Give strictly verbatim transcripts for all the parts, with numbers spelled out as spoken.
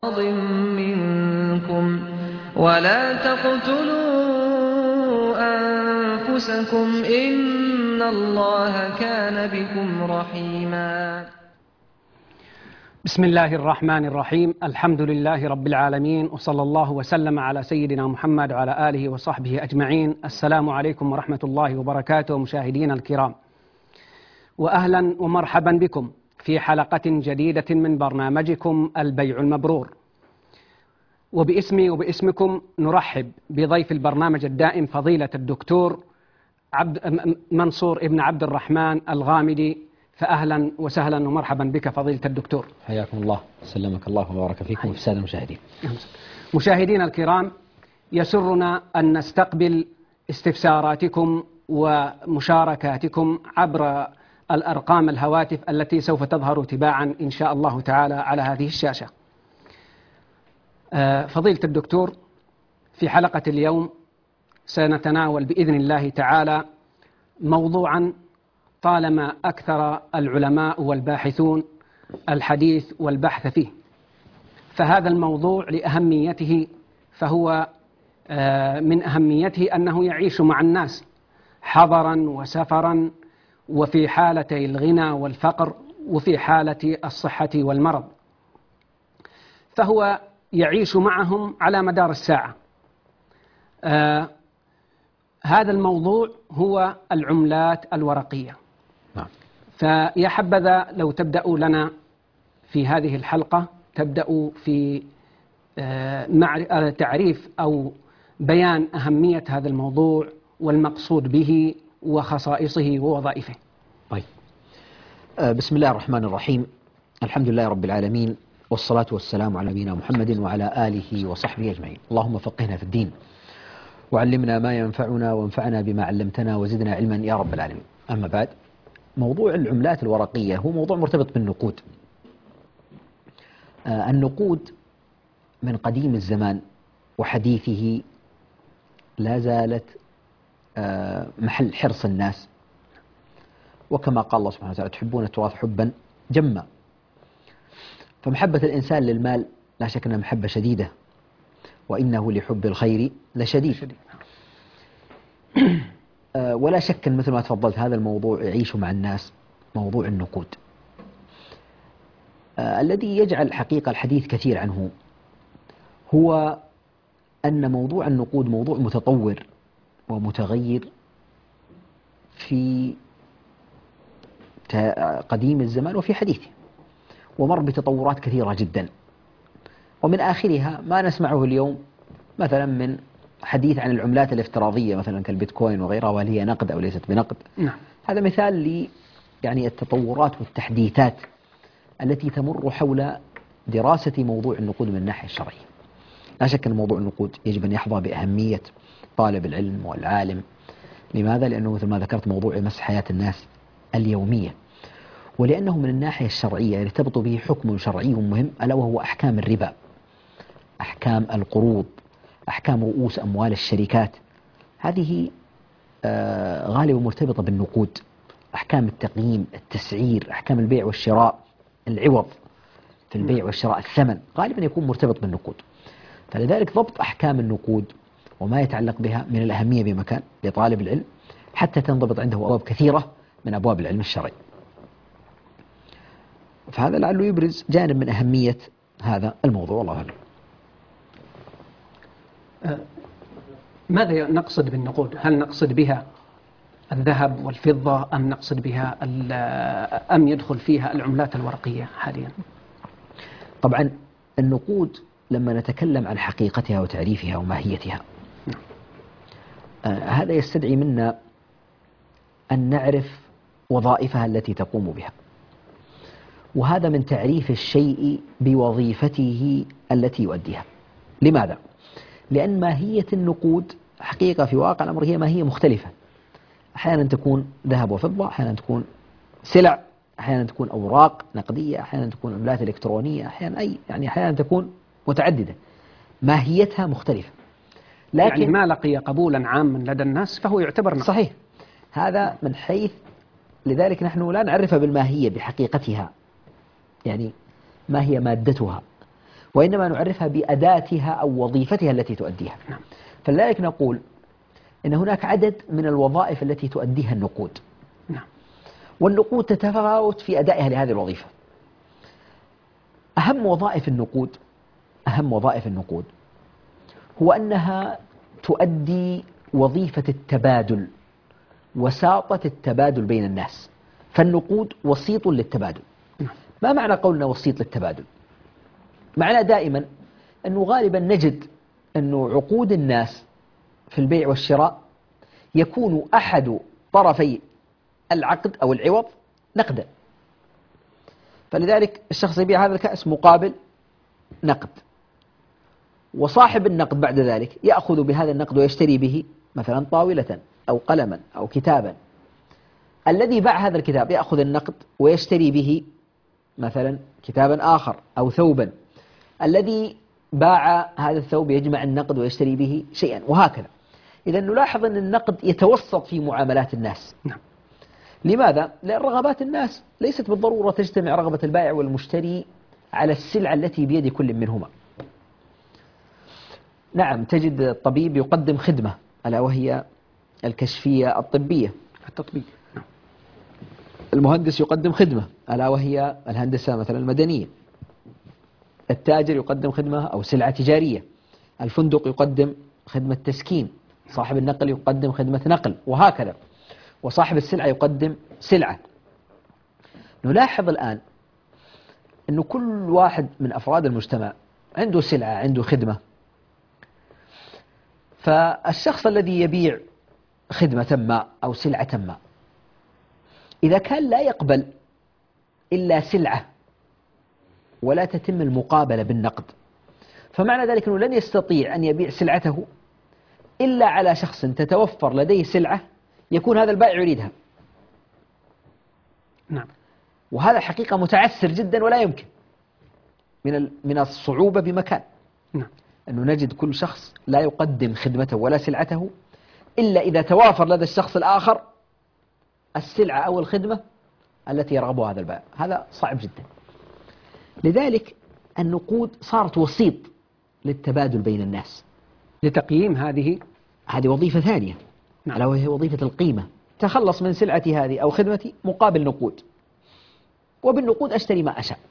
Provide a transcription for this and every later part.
مَاضٍ مِّنكُمْ وَلَا تَقْتُلُوا أَنفُسَكُمْ ۚ إِنَّ اللَّهَ كَانَ بِكُمْ رَحِيمًا. بسم الله الرحمن الرحيم. الحمد لله رب العالمين، وصلى الله وسلم على سيدنا محمد وعلى آله وصحبه أجمعين. السلام عليكم ورحمة الله وبركاته مشاهدينا الكرام، وأهلا ومرحبا بكم في حلقة جديدة من برنامجكم البيع المبرور. وباسمي وباسمكم نرحب بضيف البرنامج الدائم فضيلة الدكتور عبد منصور ابن عبد الرحمن الغامدي. فأهلا وسهلا ومرحبا بك فضيلة الدكتور. حياكم الله، سلمك الله وبارك فيكم وفي السادة المشاهدين. مشاهدينا الكرام، يسرنا أن نستقبل استفساراتكم ومشاركاتكم عبر الأرقام الهواتف التي سوف تظهر تباعا إن شاء الله تعالى على هذه الشاشة. فضيلة الدكتور، في حلقة اليوم سنتناول بإذن الله تعالى موضوعا طالما أكثر العلماء والباحثون الحديث والبحث فيه، فهذا الموضوع لأهميته فهو من أهميته أنه يعيش مع الناس حضرا وسفرا، وفي حالتي الغنى والفقر، وفي حالة الصحة والمرض، فهو يعيش معهم على مدار الساعة. آه هذا الموضوع هو العملات الورقية. نعم. فيا حبذا لو تبدأوا لنا في هذه الحلقة، تبدأوا في آه تعريف أو بيان أهمية هذا الموضوع والمقصود به وخصائصه ووظائفه. طيب، بسم الله الرحمن الرحيم. الحمد لله رب العالمين، والصلاة والسلام على نبينا محمد وعلى آله وصحبه أجمعين. اللهم فقهنا في الدين، وعلمنا ما ينفعنا، وانفعنا بما علمتنا، وزدنا علما يا رب العالمين. أما بعد، موضوع العملات الورقية هو موضوع مرتبط بالنقود. آه النقود من قديم الزمان وحديثه لا زالت آه محل حرص الناس، وكما قال الله سبحانه وتعالى: تحبون التراث حبا جما. فمحبة الإنسان للمال لا شك أنها محبة شديدة، وإنه لحب الخير لشديد. آه ولا شك أن مثل ما تفضلت هذا الموضوع يعيش مع الناس، موضوع النقود. آه الذي يجعل الحقيقة الحديث كثير عنه هو أن موضوع النقود موضوع متطور ومتغير في قديم الزمان وفي حديثه، ومر بتطورات كثيرة جدا، ومن آخرها ما نسمعه اليوم مثلا من حديث عن العملات الافتراضية، مثلا كالبيتكوين وغيرها، وهل هي نقد أو ليست بنقد. نعم. هذا مثال ل يعني التطورات والتحديثات التي تمر حول دراسة موضوع النقود من الناحية الشرعية. لا شك أن موضوع النقود يجب أن يحظى بأهمية طالب العلم والعالم. لماذا؟ لأنه مثل ما ذكرت موضوع يمس حياة الناس اليومية، ولأنه من الناحية الشرعية يرتبط به حكم شرعي مهم، ألا وهو أحكام الربا، أحكام القروض، أحكام رؤوس أموال الشركات. هذه آه غالبا مرتبطة بالنقود. أحكام التقييم، التسعير، أحكام البيع والشراء، العوض في البيع والشراء، الثمن، غالبا يكون مرتبط بالنقود. فلذلك ضبط أحكام النقود وما يتعلق بها من الأهمية بمكان لطالب العلم، حتى تنضبط عنده أبواب كثيرة من أبواب العلم الشرعي. فهذا لعله يبرز جانب من أهمية هذا الموضوع، والله أعلم. ماذا نقصد بالنقود؟ هل نقصد بها الذهب والفضة، أم نقصد بها أم يدخل فيها العملات الورقية حاليا؟ طبعا النقود لما نتكلم عن حقيقتها وتعريفها وماهيتها، آه هذا يستدعي منا أن نعرف وظائفها التي تقوم بها، وهذا من تعريف الشيء بوظيفته التي يؤديها. لماذا؟ لأن ماهية النقود حقيقة في واقع الأمر هي ماهية مختلفة. أحيانا تكون ذهب وفضة، أحيانا تكون سلع، أحيانا تكون أوراق نقدية، أحيانا تكون عملات إلكترونية، أحيانا أي يعني أحيانا تكون متعددة، ماهيتها مختلفة. لكن يعني ما لقي قبولا عاما لدى الناس فهو يعتبر نقد. صحيح، هذا من حيث، لذلك نحن لا نعرفها بالماهية بحقيقتها، يعني ما هي مادتها، وإنما نعرفها بأداتها أو وظيفتها التي تؤديها. نعم. فلذلك نقول إن هناك عدد من الوظائف التي تؤديها النقود. نعم. والنقود تتفاوت في أدائها لهذه الوظيفة. أهم وظائف النقود أهم وظائف النقود هو أنها تؤدي وظيفة التبادل، وساطة التبادل بين الناس. فالنقود وسيط للتبادل. ما معنى قولنا وسيط للتبادل؟ معنى دائما أنه غالبا نجد أنه عقود الناس في البيع والشراء يكون أحد طرفي العقد أو العوض نقدا. فلذلك الشخص يبيع هذا الكأس مقابل نقد، وصاحب النقد بعد ذلك يأخذ بهذا النقد ويشتري به مثلا طاولة أو قلما أو كتابا. الذي باع هذا الكتاب يأخذ النقد ويشتري به مثلا كتابا آخر أو ثوبا. الذي باع هذا الثوب يجمع النقد ويشتري به شيئا، وهكذا. إذا نلاحظ أن النقد يتوسط في معاملات الناس. نعم. لماذا؟ لأن رغبات الناس ليست بالضرورة تجتمع رغبة البائع والمشتري على السلعة التي بيد كل منهما. نعم، تجد الطبيب يقدم خدمة ألا وهي الكشفية الطبية، التطبيق. نعم. المهندس يقدم خدمة ألا وهي الهندسة مثلا المدنية. التاجر يقدم خدمة أو سلعة تجارية. الفندق يقدم خدمة تسكين. صاحب النقل يقدم خدمة نقل، وهكذا. وصاحب السلعة يقدم سلعة. نلاحظ الآن أن كل واحد من أفراد المجتمع عنده سلعة، عنده خدمة. فالشخص الذي يبيع خدمة ما أو سلعة ما إذا كان لا يقبل إلا سلعة ولا تتم المقابلة بالنقد، فمعنى ذلك أنه لن يستطيع أن يبيع سلعته إلا على شخص تتوفر لديه سلعة يكون هذا البائع يريدها. نعم. وهذا حقيقة متعسر جدا ولا يمكن، من من الصعوبة بمكان. نعم. أنه نجد كل شخص لا يقدم خدمته ولا سلعته إلا إذا توافر لدى الشخص الآخر السلعة أو الخدمة التي يرغبها هذا البائع. هذا صعب جدا. لذلك النقود صارت وسيط للتبادل بين الناس. لتقييم هذه هذه وظيفة ثانية. نعم. ألا وهي وظيفة القيمة. تخلص من سلعتي هذه أو خدمتي مقابل نقود، وبالنقود أشتري ما أشاء.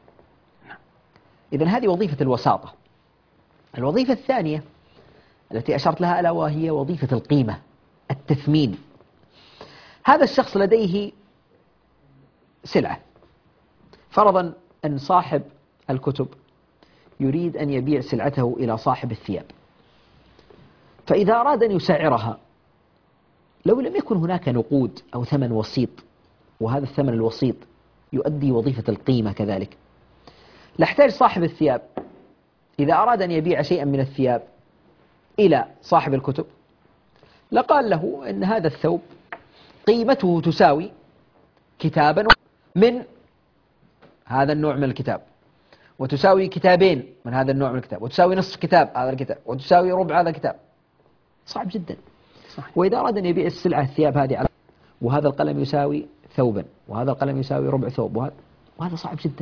إذن هذه وظيفة الوساطة. الوظيفة الثانية التي أشرت لها ألا وهي وظيفة القيمة، التثمين. هذا الشخص لديه سلعة، فرضا أن صاحب الكتب يريد أن يبيع سلعته إلى صاحب الثياب، فإذا أراد أن يسعرها لو لم يكن هناك نقود أو ثمن وسيط، وهذا الثمن الوسيط يؤدي وظيفة القيمة كذلك، لاحتاج صاحب الثياب إذا أراد أن يبيع شيئا من الثياب إلى صاحب الكتب لقال له أن هذا الثوب قيمته تساوي كتابا من هذا النوع من الكتاب، وتساوي كتابين من هذا النوع من الكتاب، وتساوي نصف كتاب هذا الكتاب، وتساوي ربع هذا الكتاب. صعب جدا. صحيح. وإذا أراد أن يبيع السلعة الثياب هذه على وهذا القلم يساوي ثوبا، وهذا القلم يساوي ربع ثوب، وهذا, وهذا صعب جدا.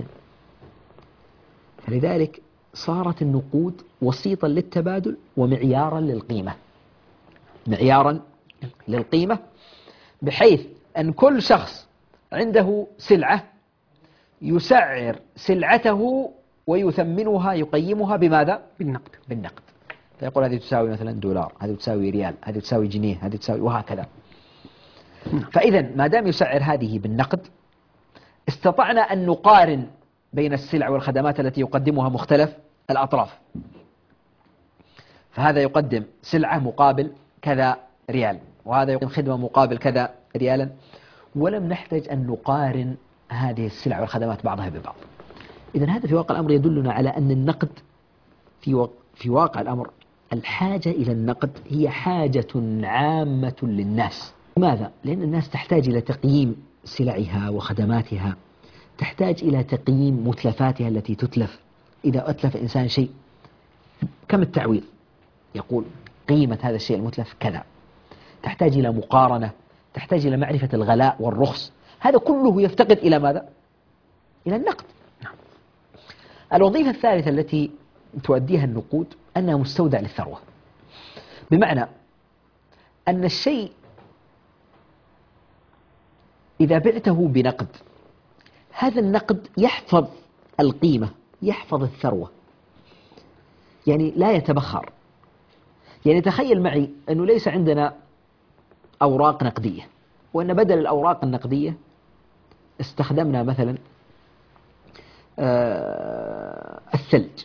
فلذلك صارت النقود وسيطا للتبادل ومعيارا للقيمة، معيارا للقيمة، بحيث أن كل شخص عنده سلعة يسعر سلعته ويثمنها يقيمها بماذا؟ بالنقد. بالنقد. فيقول هذه تساوي مثلا دولار، هذه تساوي ريال، هذه تساوي جنيه، هذه تساوي، وهكذا. فإذا ما دام يسعر هذه بالنقد استطعنا أن نقارن بين السلع والخدمات التي يقدمها مختلف الأطراف. فهذا يقدم سلعة مقابل كذا ريال، وهذا يقدم خدمة مقابل كذا ريالا، ولم نحتاج أن نقارن هذه السلع والخدمات بعضها ببعض. إذن هذا في واقع الأمر يدلنا على أن النقد في في واقع الأمر الحاجة إلى النقد هي حاجة عامة للناس. لماذا؟ لأن الناس تحتاج إلى تقييم سلعها وخدماتها، تحتاج إلى تقييم متلفاتها التي تتلف. إذا أتلف إنسان شيء كم التعويض؟ يقول قيمة هذا الشيء المتلف كذا. تحتاج إلى مقارنة، تحتاج إلى معرفة الغلاء والرخص. هذا كله يفتقد إلى ماذا؟ إلى النقد. الوظيفة الثالثة التي تؤديها النقود أنها مستودع للثروة، بمعنى أن الشيء إذا بعته بنقد هذا النقد يحفظ القيمة، يحفظ الثروة، يعني لا يتبخر. يعني تخيل معي أنه ليس عندنا أوراق نقدية، وأن بدل الأوراق النقدية استخدمنا مثلا آه الثلج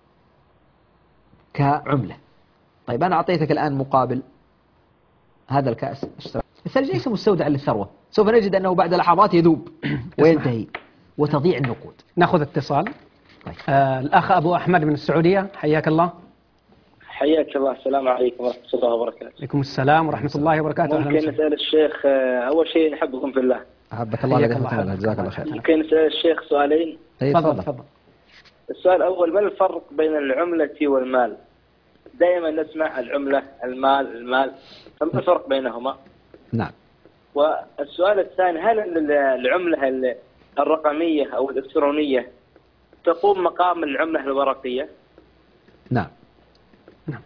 كعملة. طيب أنا أعطيتك الآن مقابل هذا الكأس اشترى. الثلج ليس مستودع للثروة، سوف نجد أنه بعد لحظات يذوب وينتهي وتضيع النقود. نأخذ اتصال. طيب. آه الأخ أبو أحمد من السعودية، حياك الله. حياك الله، السلام عليكم ورحمة الله وبركاته. عليكم السلام ورحمة الله وبركاته. ممكن نسأل الشيخ، أول شيء نحبكم في الله. أحبك الله الله جزاك الله خير. ممكن نسأل الشيخ سؤالين؟ تفضل تفضل. السؤال الأول، ما الفرق بين العملة والمال؟ دائما نسمع العملة المال المال، فما الفرق بينهما؟ نعم. والسؤال الثاني، هل العملة الرقمية أو الإلكترونية تقوم مقام العملة الورقية؟ نعم. نعم.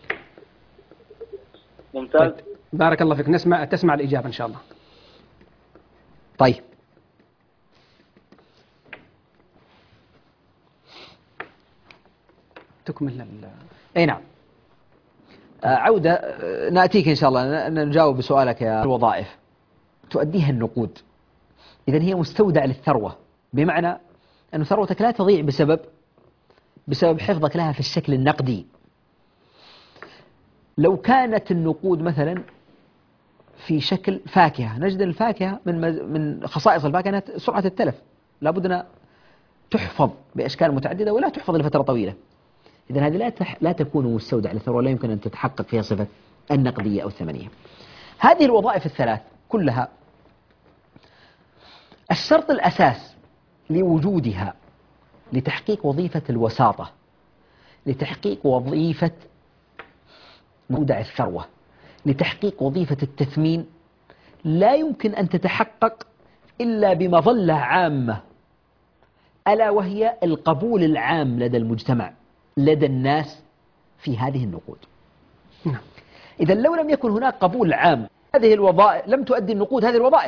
ممتاز. طيب. بارك الله فيك، نسمع تسمع الإجابة إن شاء الله. طيب. تكمل. أي نعم. عودة، نأتيك إن شاء الله نجاوب بسؤالك يا الوظائف تؤديها النقود. إذن هي مستودع للثروة، بمعنى أن ثروتك لا تضيع بسبب بسبب حفظك لها في الشكل النقدي. لو كانت النقود مثلا في شكل فاكهة، نجد الفاكهة من من خصائص الفاكهة أنها سرعة التلف، لابد أن تحفظ بأشكال متعددة ولا تحفظ لفترة طويلة. إذن هذه لا تح... لا تكون مستودع للثروة، لا يمكن أن تتحقق فيها صفة النقدية أو الثمنية. هذه الوظائف الثلاث كلها الشرط الأساس لوجودها لتحقيق وظيفة الوساطة، لتحقيق وظيفة مودع الثروة، لتحقيق وظيفة التثمين، لا يمكن أن تتحقق إلا بمظلة عامة، ألا وهي القبول العام لدى المجتمع، لدى الناس في هذه النقود. إذا لو لم يكن هناك قبول عام هذه الوظائف لم تؤدي النقود هذه الوظائف.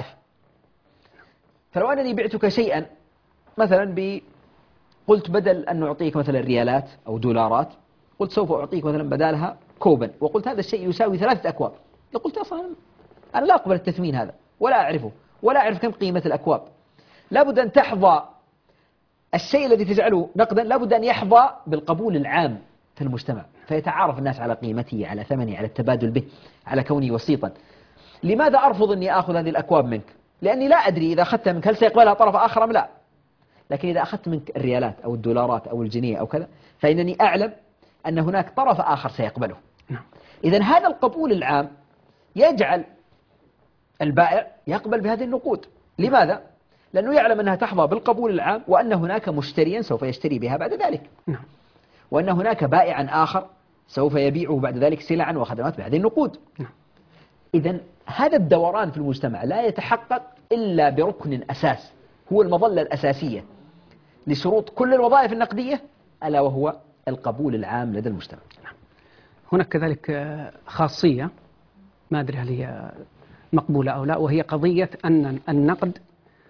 فلو أنني بعتك شيئا مثلا ب قلت بدل أن نعطيك مثلا ريالات أو دولارات، قلت سوف أعطيك مثلا بدالها كوبا، وقلت هذا الشيء يساوي ثلاثة أكواب، قلت أصلا أنا لا أقبل التثمين هذا ولا أعرفه ولا أعرف كم قيمة الأكواب. لابد أن تحظى الشيء الذي تجعله نقدا، لابد أن يحظى بالقبول العام في المجتمع، فيتعارف الناس على قيمته، على ثمنه، على التبادل به، على كونه وسيطا. لماذا أرفض أني أخذ هذه الأكواب منك؟ لأني لا أدري إذا أخذتها منك هل سيقبلها طرف آخر أم لا. لكن إذا أخذت منك الريالات أو الدولارات أو الجنيه أو كذا، فإنني أعلم أن هناك طرف آخر سيقبله. إذن هذا القبول العام يجعل البائع يقبل بهذه النقود. لماذا؟ لأنه يعلم أنها تحظى بالقبول العام، وأن هناك مشتريا سوف يشتري بها بعد ذلك، وأن هناك بائعا آخر سوف يبيعه بعد ذلك سلعا وخدمات بهذه النقود. إذن هذا الدوران في المجتمع لا يتحقق إلا بركن أساس هو المظلة الأساسية لشروط كل الوظائف النقدية، ألا وهو القبول العام لدى المجتمع. هناك كذلك خاصية ما أدري هل هي مقبولة أو لا، وهي قضية أن النقد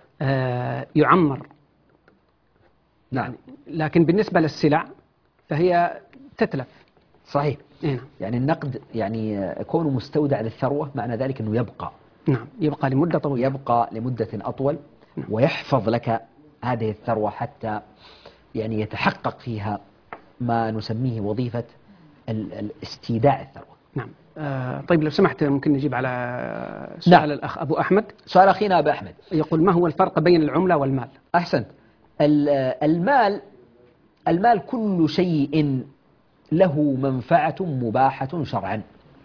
يعمر. نعم. لكن بالنسبة للسلع فهي تتلف. صحيح. نعم. يعني النقد يعني كونه مستودع للثروة معنى ذلك أنه يبقى. نعم. يبقى لمدة طويلة. يبقى لمدة أطول. نعم. ويحفظ لك هذه الثروة حتى يعني يتحقق فيها ما نسميه وظيفة الاستيداع الثروة. نعم. آه طيب لو سمحت ممكن نجيب على سؤال نعم. الأخ أبو أحمد. سؤال أخينا أبو أحمد يقول: ما هو الفرق بين العملة والمال؟ أحسنت. المال المال كل شيء له منفعة مباحة شرعا،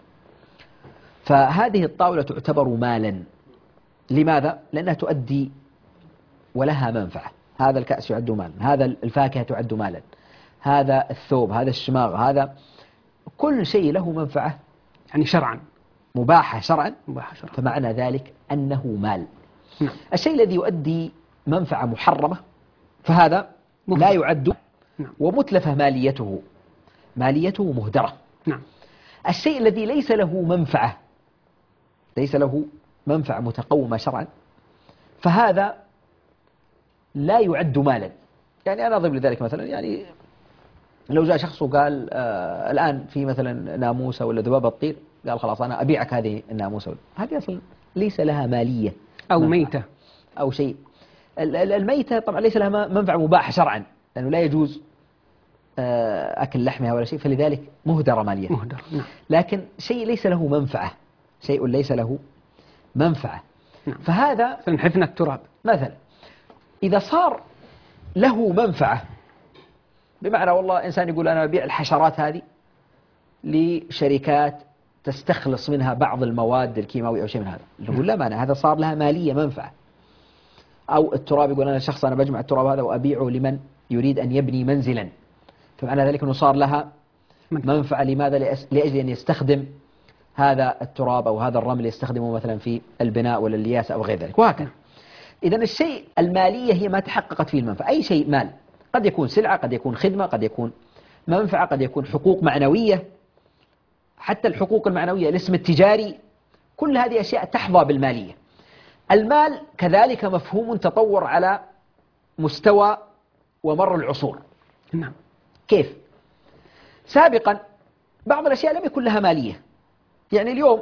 فهذه الطاولة تعتبر مالا. لماذا؟ لأنها تؤدي ولها منفعة. هذا الكأس يعد مالا، هذا الفاكهة تعد مالا، هذا الثوب، هذا الشماغ، هذا كل شيء له منفعة يعني شرعا مباحة شرعا، مباحة شرعا. فمعنى ذلك أنه مال. نعم. الشيء الذي يؤدي منفعة محرمة فهذا لا يعد نعم. ومتلفة ماليته، ماليته مهدرة. نعم. الشيء الذي ليس له منفعة، ليس له منفعة متقومة شرعا، فهذا لا يعد مالا. يعني أنا أضرب لذلك مثلا، يعني لو جاء شخص وقال آه الآن في مثلا ناموسة ولا ذبابة تطير، قال خلاص أنا أبيعك هذه الناموسة، هذه أصلا ليس لها مالية أو منفعة. ميتة أو شيء. الميتة طبعا ليس لها منفعة مباحة شرعا، لأنه لا يجوز آه أكل لحمها ولا شيء، فلذلك مهدرة مالية. مهدر. نعم. لكن شيء ليس له منفعة، شيء ليس له منفعة. نعم. فهذا مثلا حفنة التراب مثلا إذا صار له منفعة، بمعنى والله إنسان يقول أنا أبيع الحشرات هذه لشركات تستخلص منها بعض المواد الكيماوية أو شيء من هذا، نقول لا مانع، هذا صار لها مالية منفعة. أو التراب، يقول أنا شخص أنا بجمع التراب هذا وأبيعه لمن يريد أن يبني منزلا، فمعنى ذلك أنه صار لها منفعة. لماذا؟ لأجل أن يستخدم هذا التراب أو هذا الرمل يستخدمه مثلا في البناء ولا الياسة أو غير ذلك، وهكذا. إذن الشيء المالية هي ما تحققت فيه المنفعة. أي شيء مال، قد يكون سلعة، قد يكون خدمة، قد يكون منفعة، قد يكون حقوق معنوية. حتى الحقوق المعنوية، الاسم التجاري، كل هذه أشياء تحظى بالمالية. المال كذلك مفهوم تطور على مستوى ومر العصور. نعم. كيف؟ سابقا بعض الأشياء لم يكن لها مالية. يعني اليوم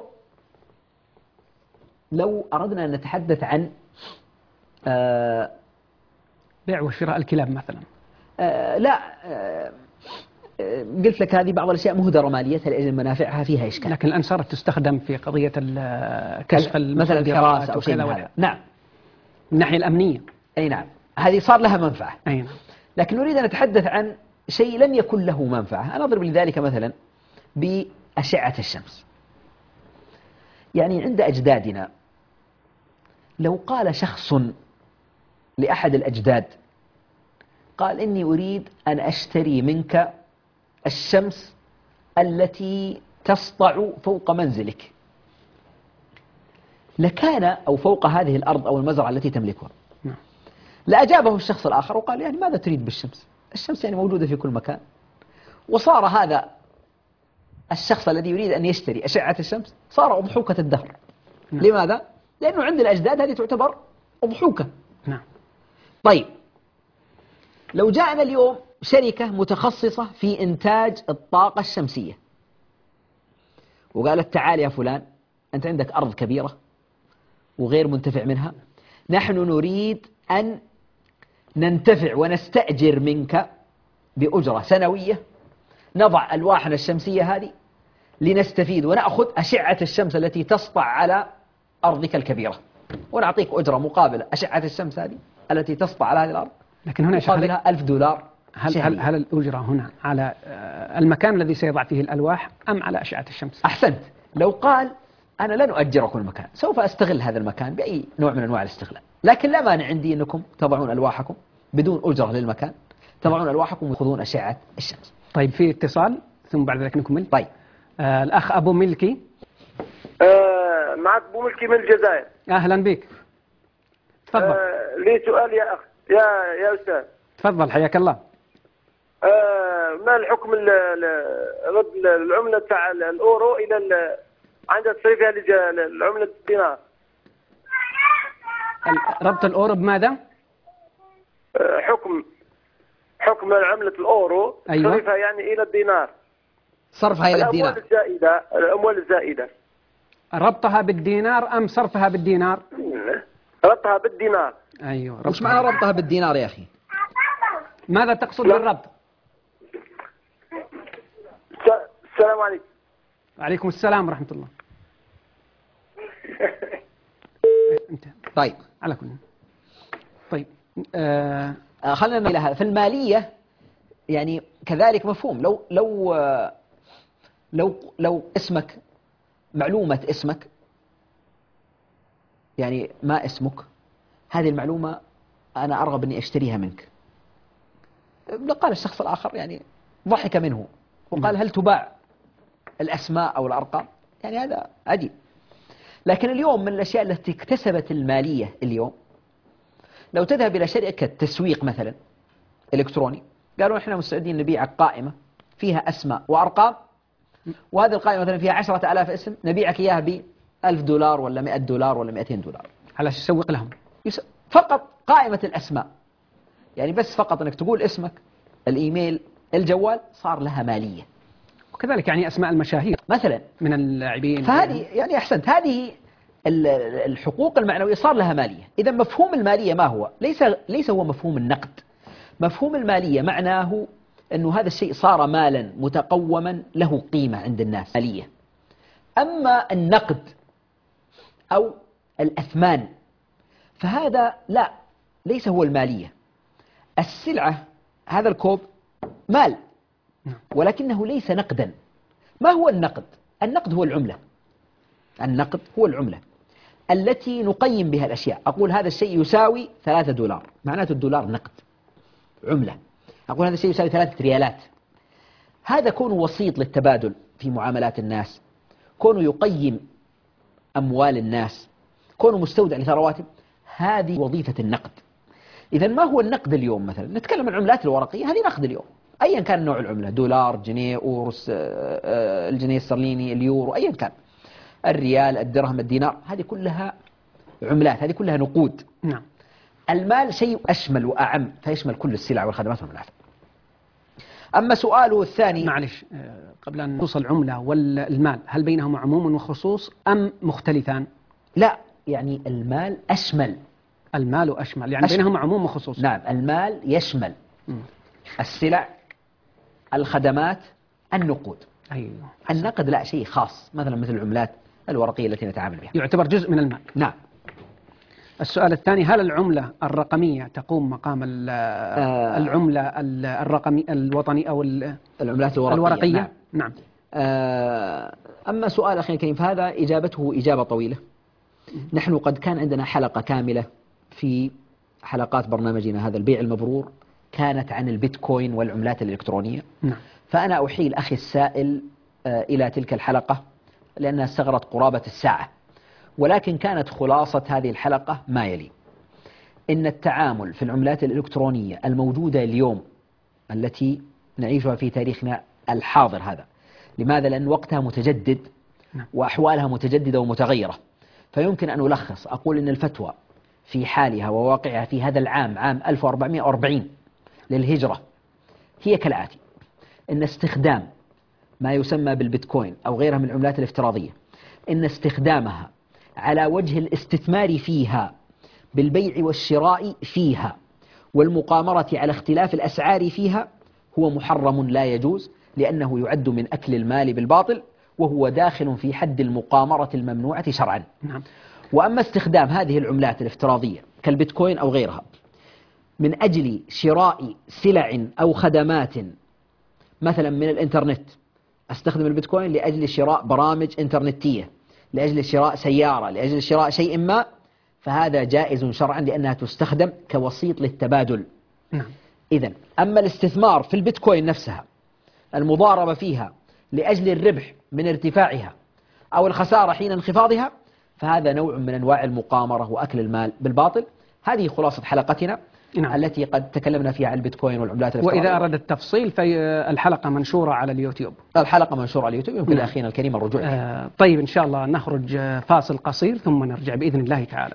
لو أردنا أن نتحدث عن آه بيع وشراء الكلاب مثلا، آه لا آه قلت لك هذه بعض الأشياء مهدرة ماليتها لأجل منافعها فيها إشكال. لكن الآن صارت تستخدم في قضية كشف مثلا الحراسة أو شيء من هذا. نعم. من الناحية الأمنية. أي نعم، هذه صار لها منفعة. أي نعم. لكن نريد أن نتحدث عن شيء لم يكن له منفعة. أنا أضرب لذلك مثلا بأشعة الشمس. يعني عند أجدادنا لو قال شخص لأحد الأجداد، قال إني أريد أن أشتري منك الشمس التي تسطع فوق منزلك، لكان أو فوق هذه الأرض أو المزرعة التي تملكها، لأجابه الشخص الآخر وقال يعني ماذا تريد بالشمس؟ الشمس يعني موجودة في كل مكان. وصار هذا الشخص الذي يريد أن يشتري أشعة الشمس صار أضحوكة الدهر. نعم. لماذا؟ لأنه عند الأجداد هذه تعتبر أضحوكة. نعم. طيب لو جاءنا اليوم شركة متخصصة في إنتاج الطاقة الشمسية وقالت تعال يا فلان، أنت عندك أرض كبيرة وغير منتفع منها، نحن نريد أن ننتفع ونستأجر منك بأجرة سنوية، نضع ألواحنا الشمسية هذه لنستفيد ونأخذ أشعة الشمس التي تسطع على أرضك الكبيرة، ونعطيك أجرة مقابل أشعة الشمس هذه التي تسطع على هذه الأرض، لكن هنا مقابلها ألف دولار. هل, هل, هل الأجرة هنا على المكان الذي سيضع فيه الألواح أم على أشعة الشمس؟ أحسنت. لو قال أنا لن أؤجركم المكان، سوف أستغل هذا المكان بأي نوع من أنواع الاستغلال، لكن لا مانع عندي أنكم تضعون ألواحكم بدون أجرة للمكان، تضعون ألواحكم ويأخذون أشعة الشمس. طيب في اتصال ثم بعد ذلك نكمل. طيب آه الأخ أبو ملكي. آه معك أبو ملكي من الجزائر. أهلا بك. تفضل. آه لي سؤال يا أخ يا يا أستاذ. تفضل حياك الله. آه ما الحكم رد العملة تاع الأورو إلى عند تصريفها العملة الدينار؟ ربط الأورو بماذا؟ آه حكم حكم عملة الأورو. أيوة. تصريفها يعني إلى الدينار، صرفها إلى الدينار. الأموال الزائدة الأموال الزائدة ربطها بالدينار أم صرفها بالدينار؟ ربطها بالدينار. أيوة. وش معنى ربطها بالدينار يا أخي؟ ماذا تقصد بالربط؟ السلام عليكم. وعليكم السلام ورحمة الله. انت طيب على كل. طيب آه خلينا إلى هذا في المالية، يعني كذلك مفهوم. لو لو لو لو اسمك، معلومة اسمك، يعني ما اسمك، هذه المعلومة أنا أرغب أني أشتريها منك. قال الشخص الآخر يعني ضحك منه وقال هل تباع الأسماء أو الأرقام؟ يعني هذا عجيب. لكن اليوم من الأشياء التي اكتسبت المالية اليوم، لو تذهب إلى شركة تسويق مثلا إلكتروني قالوا إحنا مستعدين نبيعك قائمة فيها أسماء وأرقام، وهذه القائمة مثلا فيها عشرة آلاف اسم، نبيعك إياها بألف دولار ولا مئة دولار ولا مئتين دولار. على أساس يسوق لهم يس... فقط قائمة الأسماء، يعني بس فقط أنك تقول اسمك، الإيميل، الجوال، صار لها مالية. وكذلك يعني أسماء المشاهير مثلا من اللاعبين. فهذه يعني أحسنت، هذه الحقوق المعنوية صار لها مالية. إذا مفهوم المالية ما هو؟ ليس ليس هو مفهوم النقد. مفهوم المالية معناه أنه هذا الشيء صار مالا متقوما له قيمة عند الناس مالية. أما النقد أو الأثمان فهذا لا، ليس هو المالية. السلعة هذا الكوب مال ولكنه ليس نقدا. ما هو النقد؟ النقد هو العملة. النقد هو العملة التي نقيم بها الأشياء. أقول هذا الشيء يساوي ثلاثة دولار، معناته الدولار نقد عملة. أقول هذا الشيء يساوي ثلاثة ريالات. هذا كونه وسيط للتبادل في معاملات الناس، كونه يقيم أموال الناس، كونه مستودع لثرواتهم، هذه وظيفة النقد. إذا ما هو النقد اليوم؟ مثلا نتكلم عن العملات الورقية، هذه نقد اليوم أيا كان نوع العملة، دولار، جنيه، أورس، الجنيه الاسترليني، اليورو، أيا كان، الريال، الدرهم، الدينار، هذه كلها عملات، هذه كلها نقود. نعم. المال شيء أشمل وأعم، فيشمل كل السلع والخدمات والمنافع. أما سؤاله الثاني، معلش قبل أن نوصل العملة والمال، هل بينهما عموم وخصوص أم مختلفان؟ لا، يعني المال أشمل. المال أشمل يعني أشمل. بينهما عموم وخصوص. نعم، المال يشمل م. السلع، الخدمات، النقود. أيوه. النقد لا، شيء خاص، مثلا مثل العملات الورقية التي نتعامل بها، يعتبر جزء من المال. نعم. السؤال الثاني، هل العملة الرقمية تقوم مقام آه العملة الرقمي الوطني أو العملات الورقية؟ الورقية؟ نعم, نعم. آه أما سؤال أخي الكريم فهذا إجابته إجابة طويلة. نحن قد كان عندنا حلقة كاملة في حلقات برنامجنا هذا البيع المبرور كانت عن البيتكوين والعملات الإلكترونية. نعم. فأنا أحيل أخي السائل آه إلى تلك الحلقة لأنها استغرت قرابة الساعة، ولكن كانت خلاصة هذه الحلقة ما يلي: إن التعامل في العملات الإلكترونية الموجودة اليوم التي نعيشها في تاريخنا الحاضر هذا، لماذا؟ لأن وقتها متجدد وأحوالها متجددة ومتغيرة، فيمكن أن ألخص أقول إن الفتوى في حالها وواقعها في هذا العام، عام ألف وأربعمائة وأربعين للهجرة، هي كالآتي: إن استخدام ما يسمى بالبيتكوين أو غيرها من العملات الافتراضية، إن استخدامها على وجه الاستثمار فيها بالبيع والشراء فيها والمقامرة على اختلاف الأسعار فيها هو محرم لا يجوز، لأنه يعد من أكل المال بالباطل، وهو داخل في حد المقامرة الممنوعة شرعا. نعم. وأما استخدام هذه العملات الافتراضية كالبيتكوين أو غيرها من أجل شراء سلع أو خدمات، مثلا من الإنترنت، أستخدم البيتكوين لأجل شراء برامج إنترنتية، لأجل شراء سيارة، لأجل شراء شيء ما، فهذا جائز شرعا لأنها تستخدم كوسيط للتبادل. نعم. إذن أما الاستثمار في البيتكوين نفسها، المضاربة فيها لأجل الربح من ارتفاعها أو الخسارة حين انخفاضها، فهذا نوع من أنواع المقامرة وأكل المال بالباطل. هذه خلاصة حلقتنا. نعم. التي قد تكلمنا فيها عن البيتكوين والعملات الافتراضية. وإذا أراد التفصيل فالحلقة منشورة على اليوتيوب. الحلقة منشورة على اليوتيوب، يمكن لأخينا الكريم الرجوع. آه طيب إن شاء الله نخرج فاصل قصير ثم نرجع بإذن الله تعالى.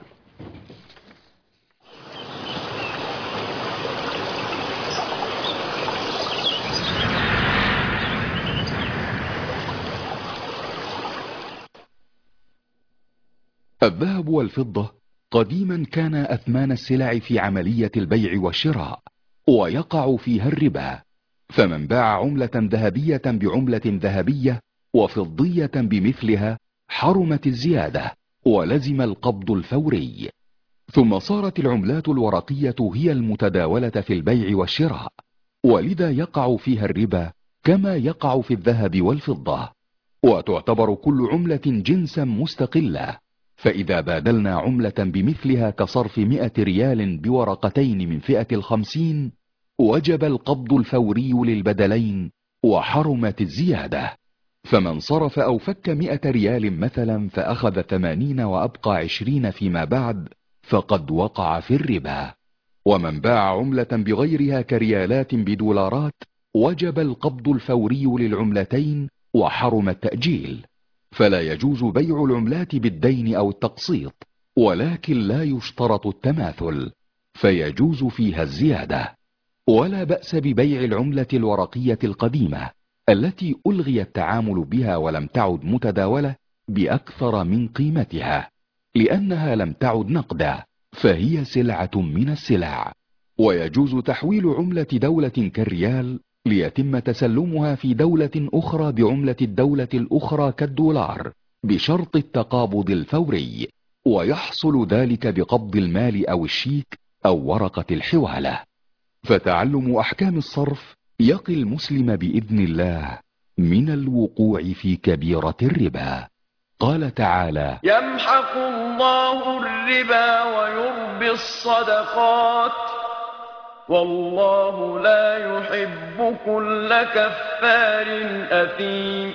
الذهب والفضة قديما كان أثمان السلع في عملية البيع والشراء، ويقع فيها الربا، فمن باع عملة ذهبية بعملة ذهبية وفضية بمثلها حرمت الزيادة ولزم القبض الفوري. ثم صارت العملات الورقية هي المتداولة في البيع والشراء، ولذا يقع فيها الربا كما يقع في الذهب والفضة، وتعتبر كل عملة جنسا مستقلة. فإذا بادلنا عملة بمثلها كصرف مئة ريال بورقتين من فئة الخمسين، وجب القبض الفوري للبدلين وحرمت الزيادة. فمن صرف أو فك مئة ريال مثلا فأخذ ثمانين وأبقى عشرين فيما بعد، فقد وقع في الربا. ومن باع عملة بغيرها كريالات بدولارات وجب القبض الفوري للعملتين وحرم التأجيل، فلا يجوز بيع العملات بالدين أو التقسيط، ولكن لا يشترط التماثل فيجوز فيها الزيادة. ولا بأس ببيع العملة الورقية القديمة التي ألغي التعامل بها ولم تعد متداولة بأكثر من قيمتها، لأنها لم تعد نقدا فهي سلعة من السلع. ويجوز تحويل عملة دولة كالريال ليتم تسلمها في دولة أخرى بعملة الدولة الأخرى كالدولار بشرط التقابض الفوري، ويحصل ذلك بقبض المال أو الشيك أو ورقة الحوالة. فتعلم أحكام الصرف يقي المسلم بإذن الله من الوقوع في كبيرة الربا. قال تعالى: يمحق الله الربا ويربي الصدقات والله لا يحب كل كفار أثيم.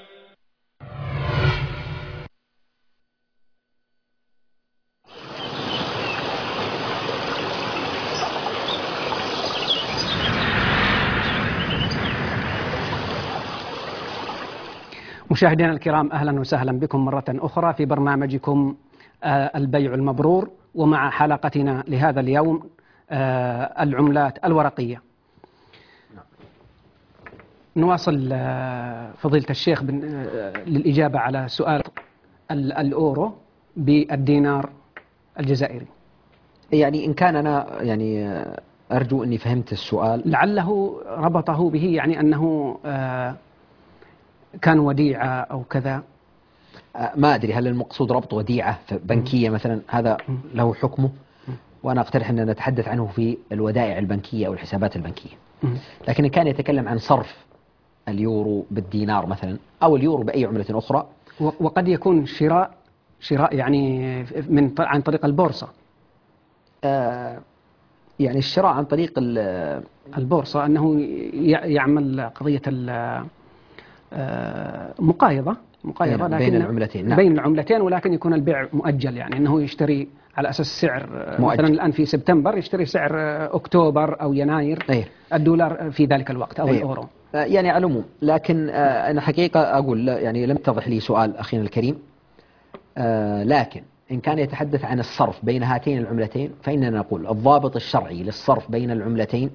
مشاهدينا الكرام، أهلا وسهلا بكم مرة أخرى في برنامجكم البيع المبرور، ومع حلقتنا لهذا اليوم العملات الورقية. نواصل فضيلة الشيخ للإجابة على سؤال الأورو بالدينار الجزائري. يعني إن كان أنا يعني أرجو أني فهمت السؤال، لعله ربطه به يعني أنه كان وديعة أو كذا. ما أدري هل المقصود ربط وديعة بنكية مثلا، هذا له حكمه، وأنا أقترح أن نتحدث عنه في الودائع البنكية أو الحسابات البنكية. لكن إن كان يتكلم عن صرف اليورو بالدينار مثلا أو اليورو بأي عملة أخرى، وقد يكون شراء شراء يعني من عن طريق البورصة. آه يعني الشراء عن طريق البورصة، أنه يعمل قضية مقايضة مقايضة بين, بين العملتين. نعم. بين العملتين، ولكن يكون البيع مؤجل، يعني أنه يشتري على أساس سعر مؤجل. مثلا الآن في سبتمبر يشتري سعر أكتوبر أو يناير أيه. الدولار في ذلك الوقت أو أيه. الأورو. يعني على العموم، لكن أنا حقيقة أقول يعني لم يتضح لي سؤال أخينا الكريم. لكن إن كان يتحدث عن الصرف بين هاتين العملتين، فإننا نقول الضابط الشرعي للصرف بين العملتين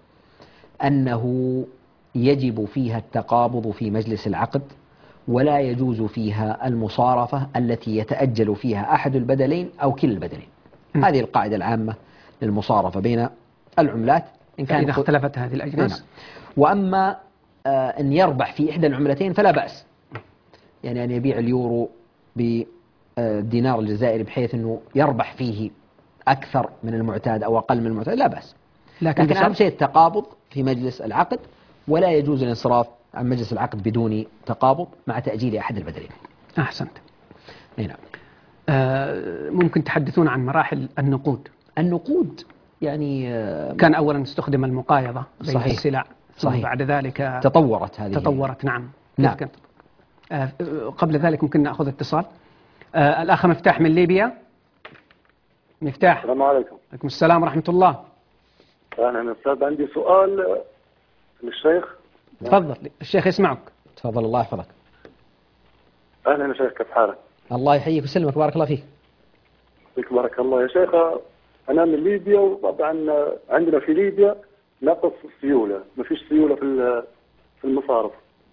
أنه يجب فيها التقابض في مجلس العقد، ولا يجوز فيها المصارفة التي يتأجل فيها أحد البدلين أو كلا البدلين. م. هذه القاعدة العامة للمصارفة بين العملات إن كان إذا اختلفت هذه الأجناس. وأما آه أن يربح في إحدى العملتين فلا بأس، يعني أن يبيع اليورو بالدينار الجزائري بحيث أنه يربح فيه أكثر من المعتاد أو أقل من المعتاد، لا بأس. لكن, لكن أهم شيء التقابض في مجلس العقد، ولا يجوز الانصراف عن مجلس العقد بدون تقابض مع تأجيل أحد البدلين. أحسنت. نعم. آه ممكن تحدثون عن مراحل النقود؟ النقود يعني آه كان أولا استخدم المقايضة بين صحيح. السلع، صحيح. بعد ذلك تطورت هذه تطورت نعم. نعم. آه قبل ذلك ممكن نأخذ اتصال. آه الأخ مفتاح من ليبيا. مفتاح. السلام عليكم. عليكم السلام ورحمة الله. أنا أستاذ عندي سؤال للشيخ. تفضل الشيخ يسمعك. تفضل الله يحفظك. أهلا يا شيخ، كيف حالك؟ الله يحييك ويسلمك، بارك الله فيك. فيك بارك الله يا شيخ. أنا من ليبيا، وطبعا عندنا في ليبيا نقص السيولة، ما فيش سيولة في في المصارف،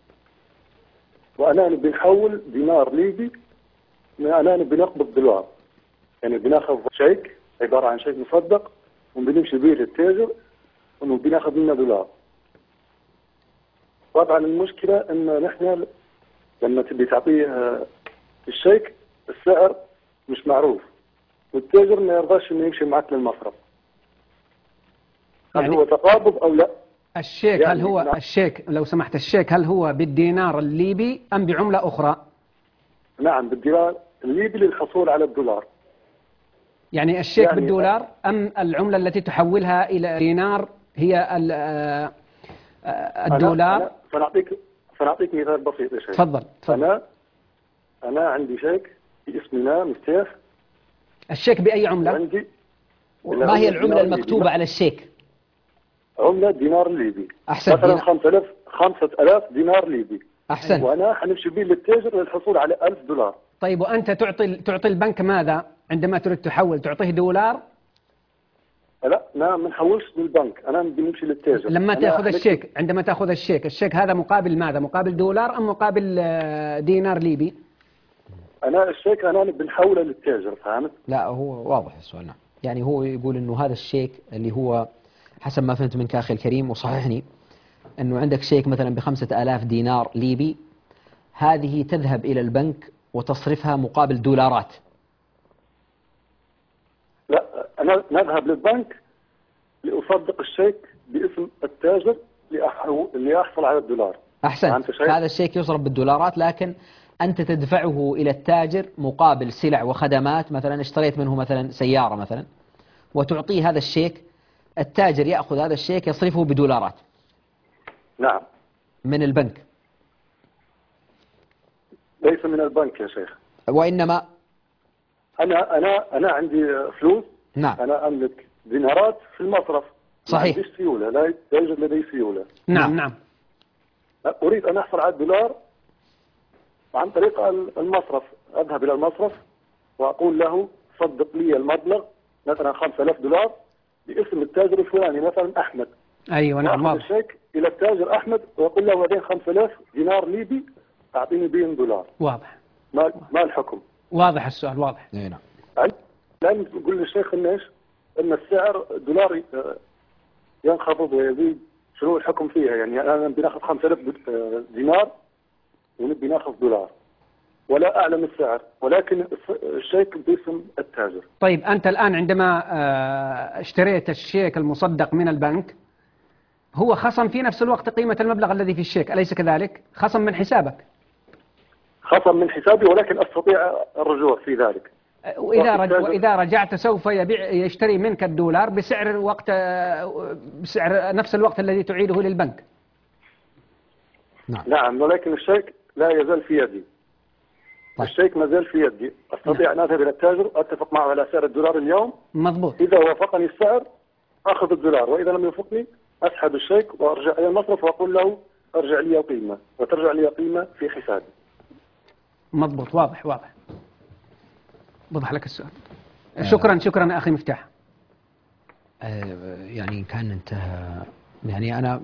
وأنا نبي نحول دينار ليبي، أنا نبي نقبض دولار، يعني بناخذ شيك عبارة عن شيك مصدق وبنمشي به للتاجر ونبي ناخذ منه دولار. طبعا المشكلة ان نحن لما تبي تعطيه الشيك السعر مش معروف، والتاجر ما يرضاش انه يمشي معك للمصرف. هل يعني هو تقابض او لا؟ الشيك يعني هل هو نعم. الشيك لو سمحت، الشيك هل هو بالدينار الليبي ام بعملة اخرى؟ نعم بالدينار الليبي للحصول على الدولار. يعني الشيك يعني بالدولار ام العملة التي تحولها الى دينار هي الدولار؟ أنا سنعطيك سنعطيك مثال بسيط يا شيخ. تفضل تفضل. أنا أنا عندي شيك باسمنا مفتاح. الشيك بأي عملة؟ عندي ما هي العملة المكتوبة على الشيك؟ عملة دينار ليبي. أحسن. مثلا خمسة آلاف خمسة آلاف دينار ليبي. أحسن. وأنا حنمشي به للتاجر للحصول على ألف دولار. طيب وأنت تعطي تعطي البنك ماذا عندما تريد تحول؟ تعطيه دولار؟ لا أنا ما نحولش للبنك، أنا بنمشي للتاجر. لما تأخذ الشيك، عندما تأخذ الشيك، الشيك هذا مقابل ماذا؟ مقابل دولار أم مقابل دينار ليبي؟ أنا الشيك أنا بنحوله للتاجر، فهمت؟ لا هو واضح السؤال. نعم. يعني هو يقول إنه هذا الشيك اللي هو حسب ما فهمت منك أخي الكريم وصححني، أنه عندك شيك مثلا بخمسة آلاف دينار ليبي، هذه تذهب إلى البنك وتصرفها مقابل دولارات. لا أنا نذهب للبنك لأصدق الشيك باسم التاجر لأحصل على الدولار. أحسنت. هذا الشيك يصرف بالدولارات، لكن أنت تدفعه إلى التاجر مقابل سلع وخدمات، مثلا اشتريت منه مثلا سيارة مثلا وتعطيه هذا الشيك، التاجر يأخذ هذا الشيك يصرفه بدولارات. نعم. من البنك. ليس من البنك يا شيخ. وإنما أنا أنا أنا عندي فلوس. نعم. أنا أملك دينارات في المصرف. صحيح. ما عنديش سيولة، لا يوجد لدي سيولة. نعم نعم. أريد أن أحصل على الدولار عن طريق المصرف، أذهب إلى المصرف وأقول له صدق لي المبلغ مثلا خمسة آلاف دولار باسم التاجر الفلاني مثلا أحمد. أيوة نعم. وأخذ الشيك إلى التاجر أحمد وأقول له بعدين خمسة آلاف دينار ليبي أعطيني بهم دولار. واضح. ما ما الحكم؟ واضح السؤال واضح. اي نعم. الآن يقول للشيخ إن إيش؟ إن السعر الدولار ينخفض ويزيد، شنو الحكم فيها؟ يعني أنا بناخذ خمسة آلاف دينار ونبي ناخذ دولار ولا أعلم السعر، ولكن الشيك باسم التاجر. طيب أنت الآن عندما اشتريت الشيك المصدق من البنك، هو خصم في نفس الوقت قيمة المبلغ الذي في الشيك، أليس كذلك؟ خصم من حسابك. خصم من حسابي، ولكن أستطيع الرجوع في ذلك. وإذا رج... وإذا رجعت سوف يبيع يشتري منك الدولار بسعر وقت بسعر نفس الوقت الذي تعيده للبنك. نعم. نعم، ولكن الشيك لا يزال في يدي. طيب. الشيك ما زال في يدي، أستطيع أن أذهب إلى التاجر أتفق معه على سعر الدولار اليوم. مضبوط. إذا وافقني السعر أخذ الدولار، وإذا لم يوافقني أسحب الشيك وأرجع إلى المصرف وأقول له أرجع لي قيمة، وترجع لي قيمة في حسابي. مضبوط. واضح واضح. وضح لك السؤال. آه. شكرا شكرا أخي مفتاح. آه يعني كان انتهى، يعني أنا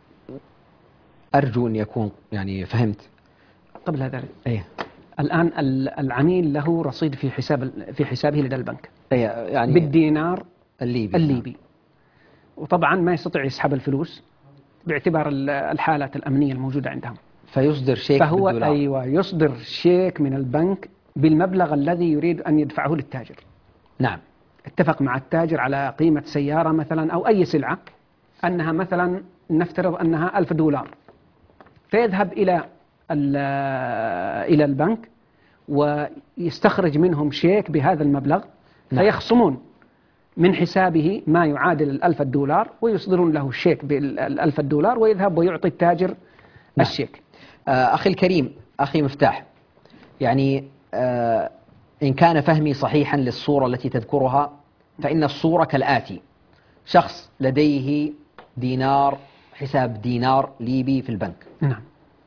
أرجو أن يكون يعني فهمت. قبل هذا أيه. الآن العميل له رصيد في حساب في حسابه لدى البنك. أيه يعني بالدينار الليبي. الليبي. وطبعا ما يستطيع يسحب الفلوس باعتبار الحالات الأمنية الموجودة عندهم. فيصدر شيك فهو بالدولار. أيوة يصدر شيك من البنك بالمبلغ الذي يريد أن يدفعه للتاجر. نعم. اتفق مع التاجر على قيمة سيارة مثلا أو أي سلعة، أنها مثلا نفترض أنها ألف دولار، فيذهب إلى إلى البنك ويستخرج منهم شيك بهذا المبلغ. نعم. فيخصمون من حسابه ما يعادل الألف الدولار ويصدرون له الشيك بالألف الدولار ويذهب ويعطي التاجر. نعم. الشيك. آه أخي الكريم، أخي مفتاح، يعني آه إن كان فهمي صحيحا للصورة التي تذكرها، فإن الصورة كالآتي: شخص لديه دينار، حساب دينار ليبي في البنك. نعم.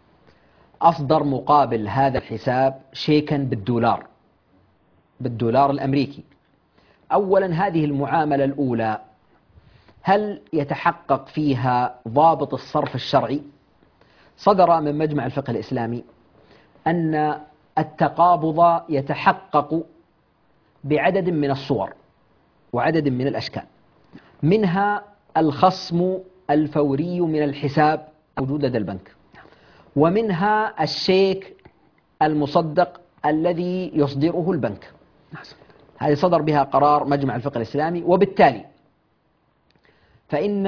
أصدر مقابل هذا الحساب شيكا بالدولار، بالدولار الأمريكي. أولا هذه المعاملة الأولى هل يتحقق فيها ضابط الصرف الشرعي؟ صدر من مجمع الفقه الإسلامي أن التقابض يتحقق بعدد من الصور وعدد من الأشكال، منها الخصم الفوري من الحساب موجود لدى البنك، ومنها الشيك المصدق الذي يصدره البنك. هذه صدر بها قرار مجمع الفقه الإسلامي. وبالتالي فإن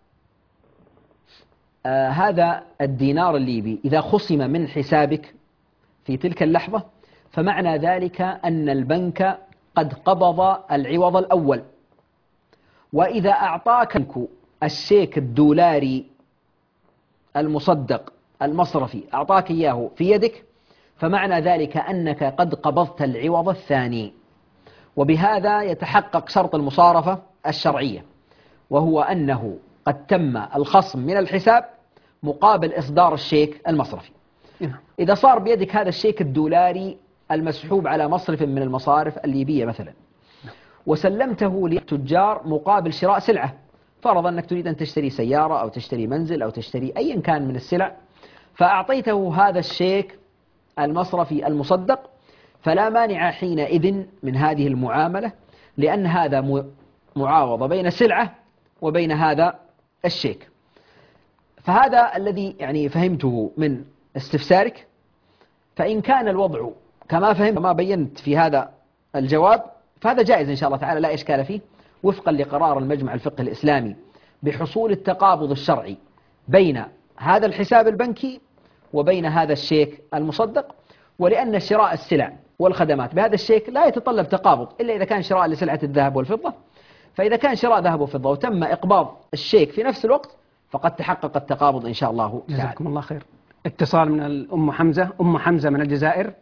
آه هذا الدينار الليبي إذا خصم من حسابك في تلك اللحظة، فمعنى ذلك أن البنك قد قبض العوض الأول. وإذا أعطاك الشيك الدولاري المصدق المصرفي، أعطاك إياه في يدك، فمعنى ذلك أنك قد قبضت العوض الثاني، وبهذا يتحقق شرط المصارفة الشرعية، وهو أنه قد تم الخصم من الحساب مقابل إصدار الشيك المصرفي. إذا صار بيدك هذا الشيك الدولاري المسحوب على مصرف من المصارف الليبية مثلا، وسلمته للتجار مقابل شراء سلعة، فرض أنك تريد أن تشتري سيارة أو تشتري منزل أو تشتري أيا كان من السلع، فأعطيته هذا الشيك المصرفي المصدق، فلا مانع حينئذ من هذه المعاملة، لأن هذا معاوضة بين سلعة وبين هذا الشيك. فهذا الذي يعني فهمته من استفسارك. فإن كان الوضع كما فهمت ما بينت في هذا الجواب فهذا جائز إن شاء الله تعالى، لا إشكال فيه، وفقا لقرار المجمع الفقهي الإسلامي بحصول التقابض الشرعي بين هذا الحساب البنكي وبين هذا الشيك المصدق. ولأن شراء السلع والخدمات بهذا الشيك لا يتطلب تقابض إلا إذا كان شراء لسلعة الذهب والفضة، فإذا كان شراء ذهب وفضة وتم إقباض الشيك في نفس الوقت فقد تحقق التقابض إن شاء الله. جزاكم الله خير. اتصال من الأم حمزة. أم حمزة من الجزائر.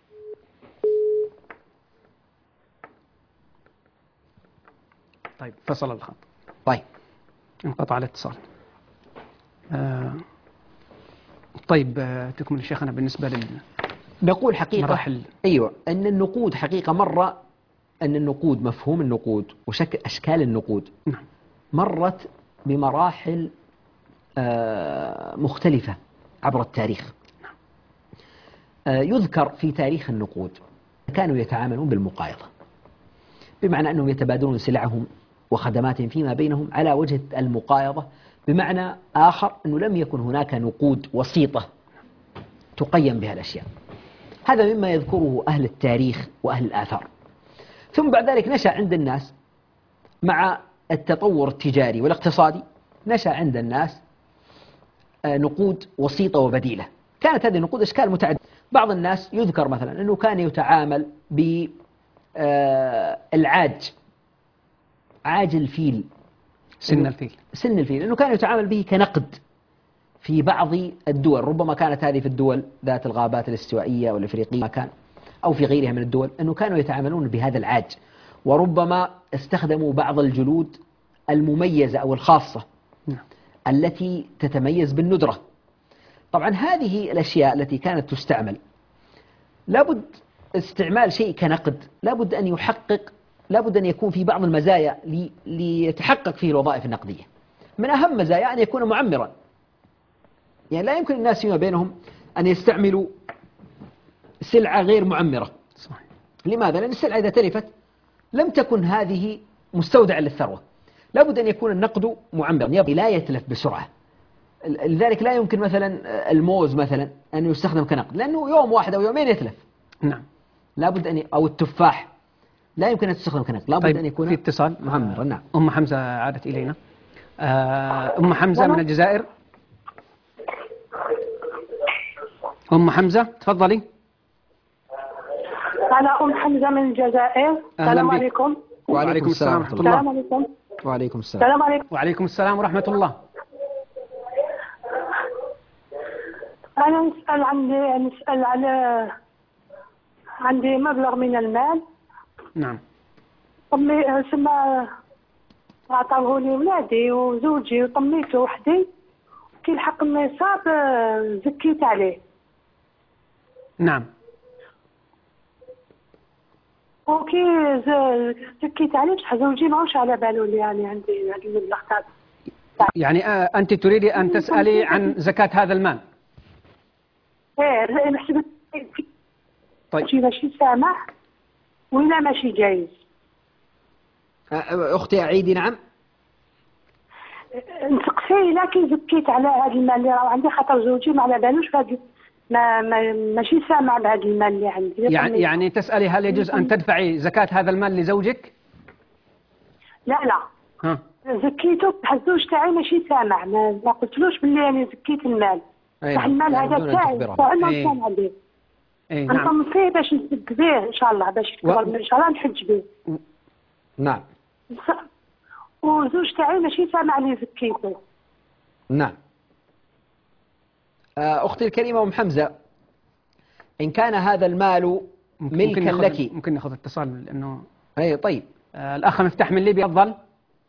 طيب فصل الخط. طيب انقطع الاتصال. آه طيب آه تكمل شيخنا بالنسبة لل نقول حقيقة مراحل. أيوة أن النقود حقيقة مرة أن النقود مفهوم النقود وشكل أشكال النقود نعم. مرت بمراحل آه مختلفة عبر التاريخ. آه يذكر في تاريخ النقود كانوا يتعاملون بالمقايضة، بمعنى أنهم يتبادلون سلعهم وخدماتهم فيما بينهم على وجه المقايضة، بمعنى آخر أنه لم يكن هناك نقود وسيطة تقيم بها الأشياء. هذا مما يذكره أهل التاريخ وأهل الآثار. ثم بعد ذلك نشأ عند الناس مع التطور التجاري والاقتصادي، نشأ عند الناس نقود وسيطة وبديلة. كانت هذه النقود أشكال متعددة. بعض الناس يذكر مثلا أنه كان يتعامل بالعاج، عاج الفيل، سن الفيل سن الفيل، أنه كان يتعامل به كنقد في بعض الدول، ربما كانت هذه في الدول ذات الغابات الاستوائية والإفريقية ما كان، أو في غيرها من الدول، أنه كانوا يتعاملون بهذا العاج، وربما استخدموا بعض الجلود المميزة أو الخاصة التي تتميز بالندرة. طبعا هذه الأشياء التي كانت تستعمل لابد استعمال شيء كنقد، لابد أن يحقق، لابد أن يكون في بعض المزايا لي ليتحقق فيه الوظائف النقدية. من أهم مزايا أن يكون معمرا، يعني لا يمكن الناس فيما بينهم أن يستعملوا سلعة غير معمرة. صحيح. لماذا؟ لأن السلعة إذا تلفت لم تكن هذه مستودعا للثروة، لابد أن يكون النقد معمرا لا يتلف بسرعة. لذلك لا يمكن مثلا الموز مثلا أن يستخدم كنقد، لأنه يوم واحد أو يومين يتلف. نعم. لابد أن ي... أو التفاح لا يمكن أن تستخدم كنقد، لابد طيب أن يكون في اتصال معمرا. نعم. أم حمزة عادت إلينا. أم حمزة من الجزائر. أم حمزة تفضلي. أنا أم حمزة من الجزائر. السلام عليكم. وعليكم السلام ورحمة الله. السلام عليكم. وعليكم السلام. السلام عليكم. وعليكم السلام ورحمة الله. أنا نسأل عن نسأل على عندي مبلغ من المال. نعم. طمي ثم أعطوه لي ولادي وزوجي وطميته وحدي، كي لحق النصاب زكيت عليه. نعم. وكي زكيت عليه بصح زوجي ماهوش على باله اللي يعني عندي هذا المبلغ تاع. يعني آه أنت تريدي أن تسألي عن زكاة هذا المال؟ ايه نحسب طيب. شي ماشي سامح ولا ماشي جايز. أختي أعيدي. نعم. نسقسي لكن زكيت على هذا المال اللي راه عندي، خاطر زوجي ما على بالوش بهذا، ما ما ماشي سامع بهذا المال اللي عندي. يعني يعني تسألي هل يجوز أن تدفعي زكاة هذا المال لزوجك؟ لا لا. ها. زكيته بصح الزوج تاعي ماشي سامع، ما, ما قلتلوش باللي يعني زكيت المال. بصح المال هذا تاعي فعلا ايه. سامع به. ايه نعم. نعم. فيه باش نسد به ان شاء الله، باش يكبر و... ان شاء الله نحج به. نعم. وزوج تاعي ماشي سامع لي زكيته. نعم. أختي الكريمة أم حمزة، إن كان هذا المال ملكا لك. ممكن ناخذ اتصال لأنه أي طيب. آه الأخ مفتاح من ليبيا. تفضل.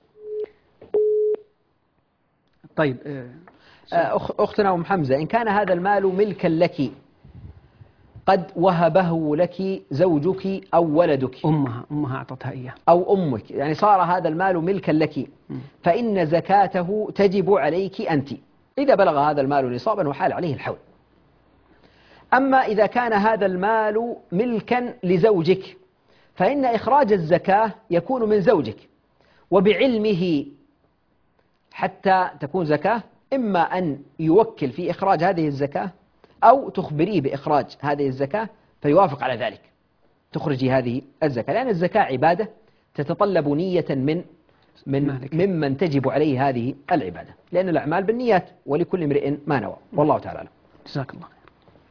طيب آه، أخ أختنا أم حمزة، إن كان هذا المال ملكا لك قد وهبه لك زوجك أو ولدك أمها أمها أعطتها إياه، أو أمك، يعني صار هذا المال ملكا لك، فإن زكاته تجب عليك أنت إذا بلغ هذا المال نصابا وحال عليه الحول. أما إذا كان هذا المال ملكا لزوجك فإن إخراج الزكاة يكون من زوجك وبعلمه حتى تكون زكاة، إما أن يوكل في إخراج هذه الزكاة أو تخبريه بإخراج هذه الزكاة فيوافق على ذلك، تخرجي هذه الزكاة، لأن الزكاة عبادة تتطلب نية من من ممن تجب عليه هذه العبادة، لأن الأعمال بالنيات ولكل امرئ ما نوى، والله تعالى أعلم. جزاك الله خير.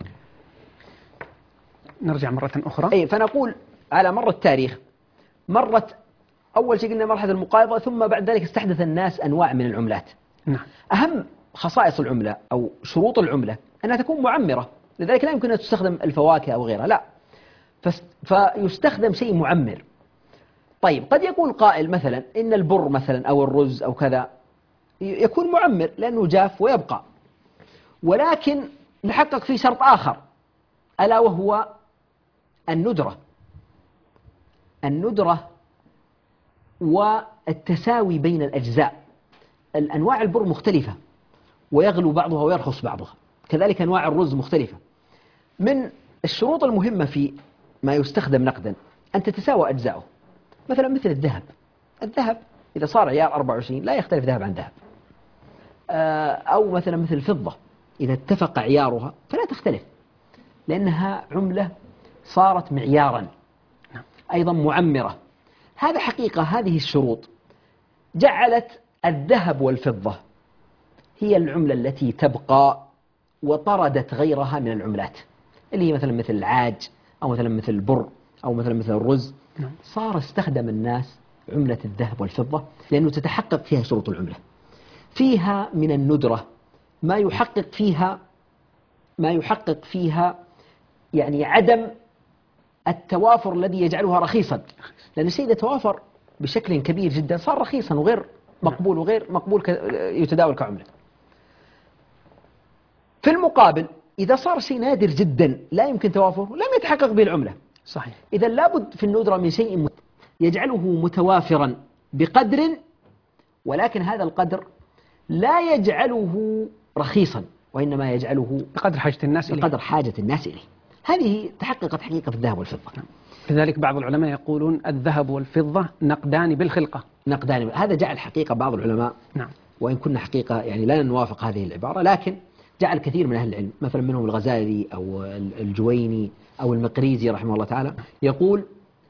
نرجع مرة أخرى. أي فنقول على مر التاريخ مرت أول شيء قلنا مرحلة المقايضة، ثم بعد ذلك استحدث الناس أنواع من العملات. نعم. أهم خصائص العملة أو شروط العملة أنها تكون معمرة، لذلك لا يمكن أن تستخدم الفواكه أو غيرها، لا، فيستخدم شيء معمر. طيب قد يقول قائل مثلا إن البر مثلا أو الرز أو كذا يكون معمر لأنه جاف ويبقى، ولكن نحقق فيه شرط آخر ألا وهو الندرة الندرة والتساوي بين الأجزاء. الأنواع البر مختلفة ويغلو بعضها ويرخص بعضها، كذلك أنواع الرز مختلفة. من الشروط المهمة في ما يستخدم نقدا أن تتساوى أجزاؤه، مثلا مثل الذهب. الذهب إذا صار عيار أربعة وعشرين لا يختلف ذهب عن ذهب، أو مثلا مثل الفضة إذا اتفق عيارها فلا تختلف لأنها عملة صارت معيارا أيضا معمرة. هذا حقيقة هذه الشروط جعلت الذهب والفضة هي العملة التي تبقى وطردت غيرها من العملات، اللي هي مثلا مثل العاج أو مثلا مثل البر أو مثلا مثل الرز. صار استخدم الناس عملة الذهب والفضة لأنه تتحقق فيها شروط العملة، فيها من الندرة ما يحقق فيها ما يحقق فيها يعني عدم التوافر الذي يجعلها رخيصا، لأن الشيء إذا توافر بشكل كبير جدا صار رخيصا وغير مقبول وغير مقبول يتداول كعملة. في المقابل إذا صار شيء نادر جدا لا يمكن توافره لم يتحقق به العملة. صحيح. إذا لابد في الندرة من شيء يجعله متوافرا بقدر، ولكن هذا القدر لا يجعله رخيصا وإنما يجعله بقدر حاجة الناس إليه، بقدر حاجة الناس إليه. هذه تحققت حقيقة في الذهب والفضة. لذلك بعض العلماء يقولون الذهب والفضة نقدان بالخلقة. نقدان، هذا جعل حقيقة بعض العلماء، نعم، وإن كنا حقيقة يعني لا نوافق هذه العبارة، لكن جعل كثير من أهل العلم مثلا منهم الغزالي أو الجويني أو المقريزي رحمه الله تعالى يقول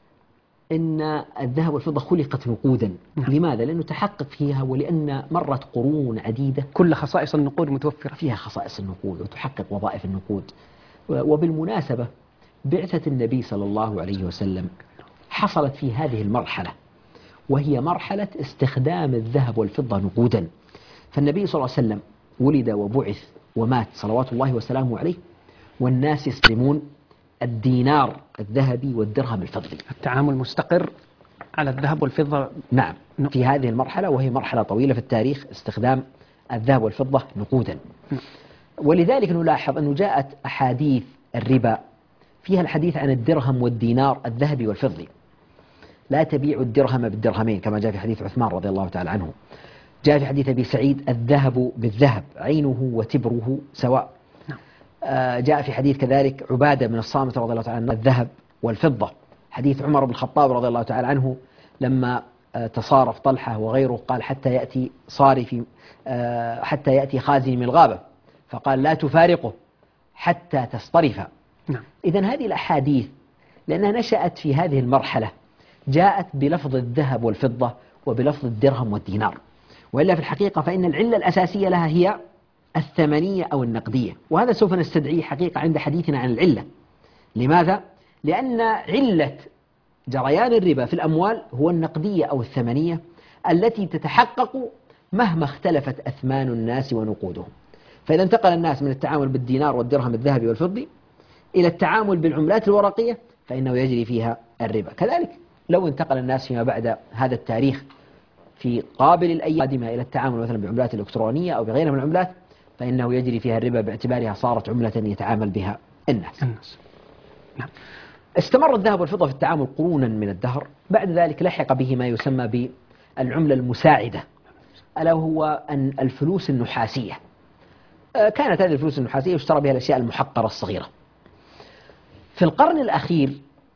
إن الذهب والفضة خلقت نقودا. نعم. لماذا؟ لأنه تحقق فيها ولأن مرت قرون عديدة كل خصائص النقود متوفرة فيها، خصائص النقود وتحقق وظائف النقود. وبالمناسبة بعثة النبي صلى الله عليه وسلم حصلت في هذه المرحلة، وهي مرحلة استخدام الذهب والفضة نقودا. فالنبي صلى الله عليه وسلم ولد وبعث ومات صلوات الله وسلامه عليه والناس يستخدمون الدينار الذهبي والدرهم الفضي. التعامل مستقر على الذهب والفضة. نعم، في هذه المرحلة وهي مرحلة طويلة في التاريخ استخدام الذهب والفضة نقودا. ولذلك نلاحظ أنه جاءت أحاديث الربا فيها الحديث عن الدرهم والدينار الذهبي والفضي. لا تبيع الدرهم بالدرهمين كما جاء في حديث عثمان رضي الله تعالى عنه. جاء في حديث أبي سعيد الذهب بالذهب عينه وتبره سواء. آه جاء في حديث كذلك عبادة من الصامت رضي الله تعالى عنه الذهب والفضة. حديث عمر بن الخطاب رضي الله تعالى عنه لما آه تصارف طلحة وغيره قال حتى يأتي صارفي آه حتى يأتي خازني من الغابة، فقال لا تفارقه حتى تصطرف. نعم. إذن هذه الأحاديث لأنها نشأت في هذه المرحلة جاءت بلفظ الذهب والفضة وبلفظ الدرهم والدينار، وإلا في الحقيقة فإن العلة الأساسية لها هي الثمنية أو النقدية، وهذا سوف نستدعيه حقيقة عند حديثنا عن العلة. لماذا؟ لأن علة جريان الربا في الأموال هو النقدية أو الثمنية التي تتحقق مهما اختلفت أثمان الناس ونقودهم. فإذا انتقل الناس من التعامل بالدينار والدرهم الذهبي والفضي إلى التعامل بالعملات الورقية فإنه يجري فيها الربا. كذلك لو انتقل الناس فيما بعد هذا التاريخ في قابل الأيام القادمة إلى التعامل مثلا بعملات الإلكترونية أو بغيرها من العملات، فإنه يجري فيها الربا باعتبارها صارت عملة يتعامل بها الناس. الناس. نعم. استمر الذهب والفضة في التعامل قرونا من الدهر، بعد ذلك لحق به ما يسمى بالعملة المساعدة، ألا هو أن الفلوس النحاسية. كانت هذه الفلوس النحاسية يشترى بها الأشياء المحقرة الصغيرة. في القرن الأخير،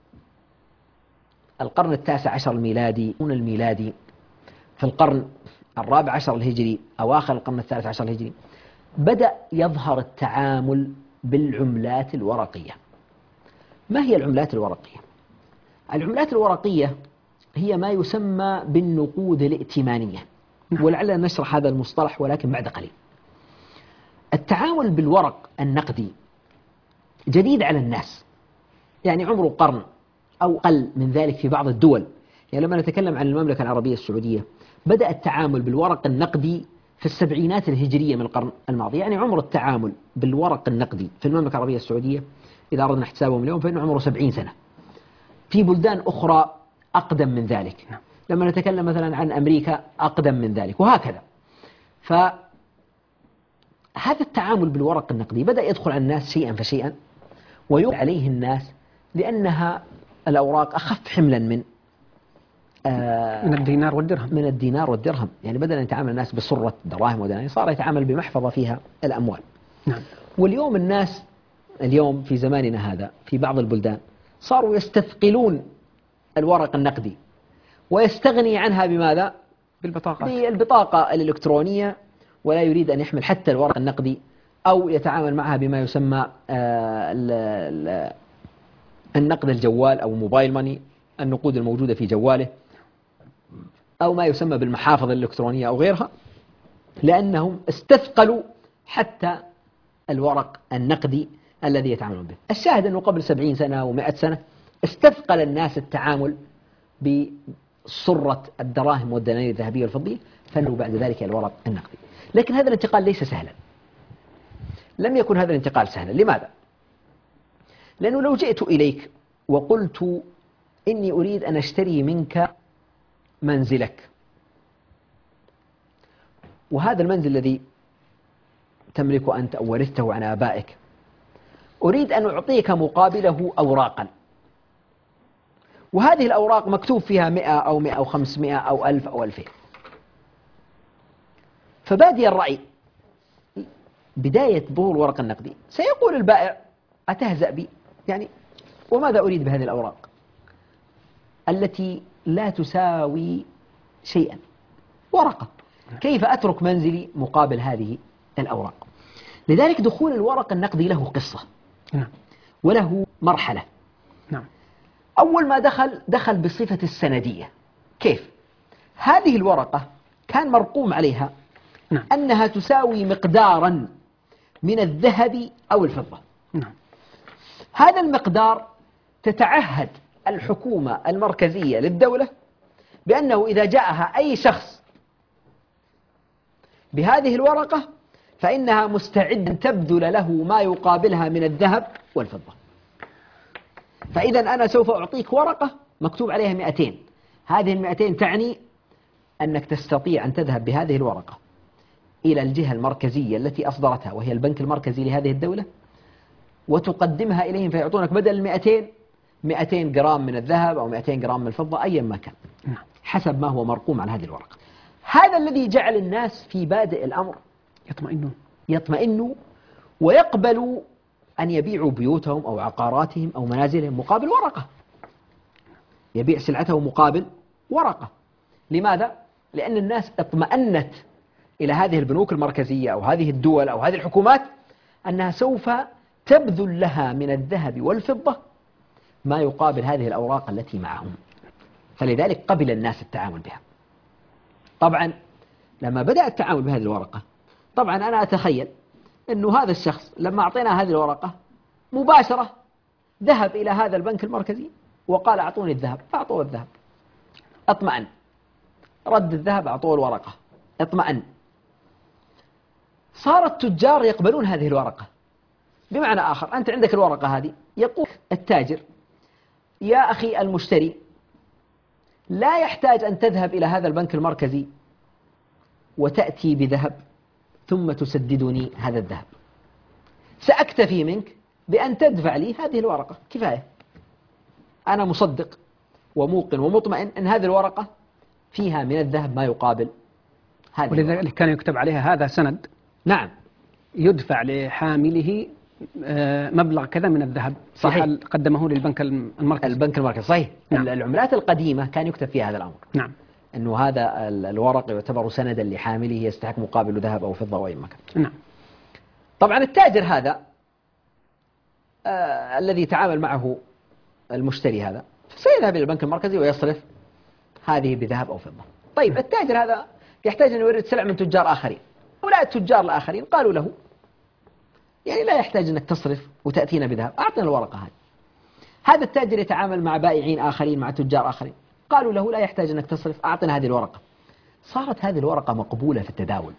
القرن التاسع عشر الميلادي الميلادي في القرن الرابع عشر الهجري، أواخر القرن الثالث عشر الهجري، بدأ يظهر التعامل بالعملات الورقية. ما هي العملات الورقية؟ العملات الورقية هي ما يسمى بالنقود الائتمانية، ولعلنا نشرح هذا المصطلح ولكن بعد قليل. التعامل بالورق النقدي جديد على الناس، يعني عمره قرن أو أقل من ذلك في بعض الدول. يعني لما نتكلم عن المملكة العربية السعودية، بدأ التعامل بالورق النقدي في السبعينات الهجرية من القرن الماضي. يعني عمر التعامل بالورق النقدي في المملكة العربية السعودية إذا أردنا احتسابهم اليوم فإنه عمره سبعين سنة. في بلدان أخرى أقدم من ذلك، لما نتكلم مثلا عن أمريكا أقدم من ذلك، وهكذا. فهذا التعامل بالورق النقدي بدأ يدخل على الناس شيئا فشيئا، ويقع عليه الناس لأنها الأوراق أخف حملا من آه من الدينار والدرهم من الدينار والدرهم. يعني بدل أن يتعامل الناس بصرة دراهم ودنانير، صار يتعامل بمحفظة فيها الأموال. نعم. واليوم الناس اليوم في زماننا هذا في بعض البلدان صاروا يستثقلون الورق النقدي ويستغني عنها بماذا؟ بالبطاقة بالبطاقة الإلكترونية، ولا يريد أن يحمل حتى الورق النقدي، أو يتعامل معها بما يسمى آه النقد الجوال أو موبايل ماني، النقود الموجودة في جواله، أو ما يسمى بالمحافظ الإلكترونية أو غيرها، لأنهم استثقلوا حتى الورق النقدي الذي يتعاملون به. الشاهد أنه قبل سبعين سنة ومائة سنة استثقل الناس التعامل بصرة الدراهم والدنانير الذهبية والفضية، فنوا بعد ذلك الورق النقدي. لكن هذا الانتقال ليس سهلا، لم يكن هذا الانتقال سهلا. لماذا؟ لأنه لو جئت إليك وقلت إني أريد أن أشتري منك منزلك، وهذا المنزل الذي تملكه أنت أو ورثته عن آبائك، أريد أن أعطيك مقابله أوراقا، وهذه الأوراق مكتوب فيها مئة أو مئة أو خمسمائة أو ألف أو ألفين. فبادي الرأي بداية ظهور الورق النقدي سيقول البائع أتهزأ بي؟ يعني وماذا أريد بهذه الأوراق التي لا تساوي شيئا؟ ورقة، كيف أترك منزلي مقابل هذه الأوراق؟ لذلك دخول الورق النقدي له قصة وله مرحلة. نعم. أول ما دخل دخل بصفة السندية. كيف؟ هذه الورقة كان مرقوم عليها نعم. أنها تساوي مقدارا من الذهب أو الفضة. نعم. هذا المقدار تتعهد الحكومة المركزية للدولة بأنه إذا جاءها أي شخص بهذه الورقة فإنها مستعدة أن تبذل له ما يقابلها من الذهب والفضة. فإذا أنا سوف أعطيك ورقة مكتوب عليها مئتين، هذه المئتين تعني أنك تستطيع أن تذهب بهذه الورقة إلى الجهة المركزية التي أصدرتها وهي البنك المركزي لهذه الدولة، وتقدمها إليهم فيعطونك بدل المئتين مئتين جرام من الذهب أو مئتين جرام من الفضة أيا ما كان حسب ما هو مرقوم على هذه الورقة. هذا الذي جعل الناس في بادئ الأمر يطمئنون يطمئنوا ويقبلوا أن يبيعوا بيوتهم أو عقاراتهم أو منازلهم مقابل ورقة، يبيع سلعته مقابل ورقة. لماذا؟ لأن الناس اطمأنت إلى هذه البنوك المركزية أو هذه الدول أو هذه الحكومات أنها سوف تبذل لها من الذهب والفضة ما يقابل هذه الأوراق التي معهم، فلذلك قبل الناس التعامل بها. طبعا لما بدأ التعامل بهذه الورقة، طبعا أنا أتخيل أنه هذا الشخص لما أعطينا هذه الورقة مباشرة ذهب إلى هذا البنك المركزي وقال أعطوني الذهب، فأعطوه الذهب، اطمأن، رد الذهب أعطوه الورقة، اطمأن. صار التجار يقبلون هذه الورقة. بمعنى آخر، أنت عندك الورقة هذه، يقول التاجر يا أخي المشتري لا يحتاج أن تذهب إلى هذا البنك المركزي وتأتي بذهب ثم تسددني هذا الذهب، سأكتفي منك بأن تدفع لي هذه الورقة كفاية. أنا مصدق وموقن ومطمئن أن هذه الورقة فيها من الذهب ما يقابل هذه. ولذلك كان يكتب عليها هذا سند، نعم، يدفع لحامله مبلغ كذا من الذهب، صحيح، قدمه للبنك المركزي. البنك المركزي صحيح. نعم. العملات القديمة كان يكتب فيها هذا الأمر، نعم، أنه هذا الورق يعتبر سندا لحامله يستحق مقابل ذهب أو فضة أو أي مكان. نعم. طبعا التاجر هذا آه الذي تعامل معه المشتري هذا سيذهب إلى البنك المركزي ويصرف هذه بذهب أو فضة. طيب التاجر هذا يحتاج أن يورد سلع من تجار آخرين، ولا التجار الآخرين قالوا له يعني لا يحتاج أنك تصرف وتأتينا بذهب، أعطنا الورقة هذه. هذا التاجر يتعامل مع بائعين آخرين، مع تجار آخرين، قالوا له لا يحتاج أنك تصرف، أعطنا هذه الورقة. صارت هذه الورقة مقبولة في التداول.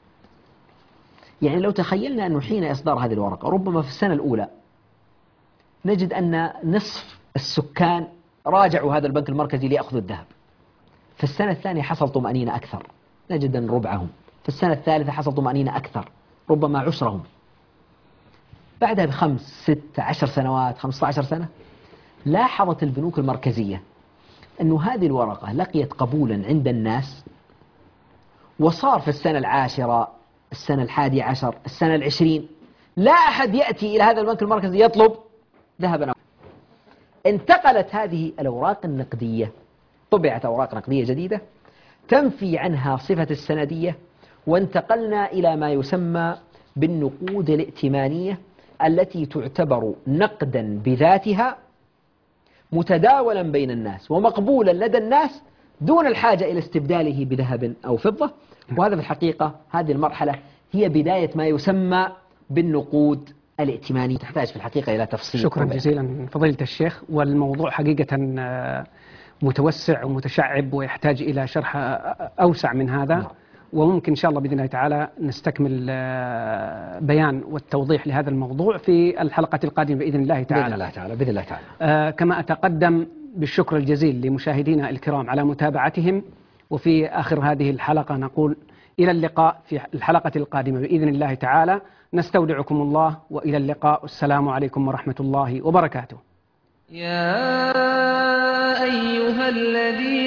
يعني لو تخيلنا أنه حين إصدار هذه الورقة ربما في السنة الأولى نجد أن نصف السكان راجعوا هذا البنك المركزي ليأخذوا الذهب. في السنة الثانية حصل طمأنينة أكثر، نجد أن ربعهم. في السنة الثالثة حصل طمأنينة أكثر، ربما عشرهم. بعدها بخمس ست عشر سنوات، خمسة عشر سنة، لاحظت البنوك المركزية أن هذه الورقة لقيت قبولا عند الناس، وصار في السنة العاشرة، السنة الحادية عشر، السنة العشرين، لا أحد يأتي إلى هذا البنك المركزي يطلب ذهبا. انتقلت هذه الأوراق النقدية، طبعت أوراق نقدية جديدة تنفي عنها صفة السندية، وانتقلنا إلى ما يسمى بالنقود الائتمانية التي تعتبر نقدا بذاتها، متداولا بين الناس ومقبولا لدى الناس دون الحاجة إلى استبداله بذهب أو فضة. وهذا في الحقيقة هذه المرحلة هي بداية ما يسمى بالنقود الائتمانية، تحتاج في الحقيقة إلى تفصيل. شكرا جزيلا فضيلة الشيخ، والموضوع حقيقة متوسع ومتشعب ويحتاج إلى شرح أوسع من هذا. نعم. وممكن إن شاء الله بإذن الله تعالى نستكمل بيان والتوضيح لهذا الموضوع في الحلقة القادمة بإذن الله تعالى. بإذن الله تعالى. بإذن الله تعالى. آه كما أتقدم بالشكر الجزيل لمشاهدينا الكرام على متابعتهم، وفي آخر هذه الحلقة نقول إلى اللقاء في الحلقة القادمة بإذن الله تعالى. نستودعكم الله وإلى اللقاء، والسلام عليكم ورحمة الله وبركاته. يا أيها الذين